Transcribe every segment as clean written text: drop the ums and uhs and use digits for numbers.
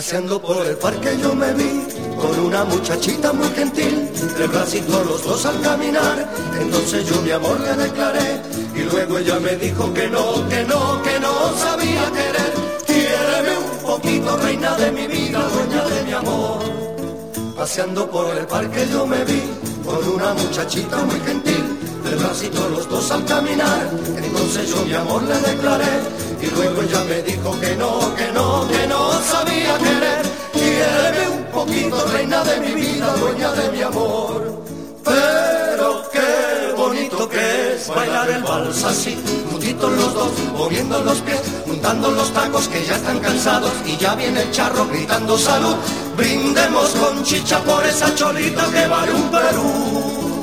Paseando por el parque yo me vi con una muchachita muy gentil, de bracitos los dos al caminar. Entonces yo mi amor le declaré y luego ella me dijo que no, que no, que no sabía querer. Quiéreme un poquito, reina de mi vida, dueña de mi amor. Paseando por el parque yo me vi con una muchachita muy gentil, de bracitos los dos al caminar. Entonces yo mi amor le declaré y luego ella me dijo que no, que no, que no sabía querer. Quiéreme un poquito, reina de mi vida, dueña de mi amor. Pero qué bonito que es bailar el vals así, juntitos los dos, moviendo los pies, juntando los tacos que ya están cansados, y ya viene el charro gritando salud. Brindemos con chicha por esa cholita que vale un Perú.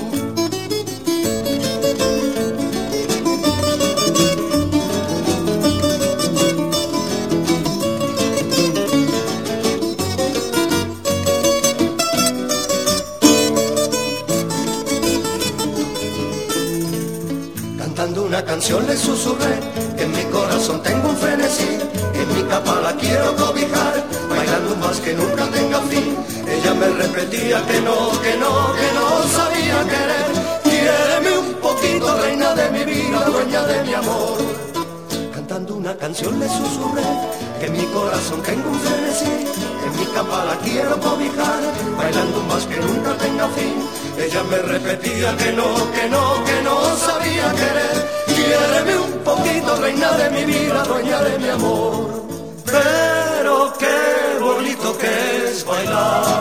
Cantando una canción le susurré que en mi corazón tengo un frenesí, que en mi capa la quiero cobijar, bailando más que nunca tenga fin. Ella me repetía que no, que no, que no sabía querer. Quiéreme un poquito, reina de mi vida, dueña de mi amor. Cantando una canción le susurré que en mi corazón tengo un frenesí, que en mi capa la quiero cobijar, bailando más que nunca tenga fin. Ella me repetía que no, que no, que no sabía querer. Quiéreme un poquito, reina de mi vida, dueña de mi amor. Pero qué bonito que es bailar